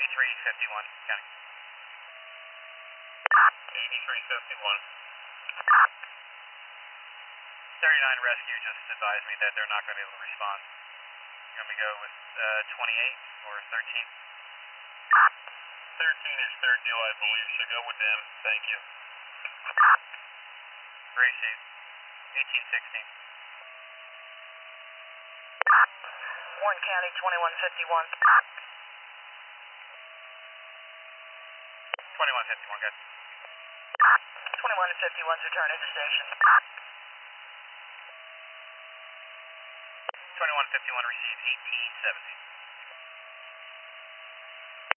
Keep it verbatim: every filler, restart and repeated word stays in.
eighty-three fifty-one, counting. eighty-three fifty-one. thirty-nine rescue just advised me that they're not going to be able to respond. You want me to go with uh, twenty-eight or thirteen? thirteen is third deal, I believe, so go with them. Thank you. Receive. eighteen sixteen. Warren County, twenty-one fifty-one. twenty-one fifty-one, good. twenty-one fifty-one's returning to station. twenty-one fifty-one, receive eighteen seventy.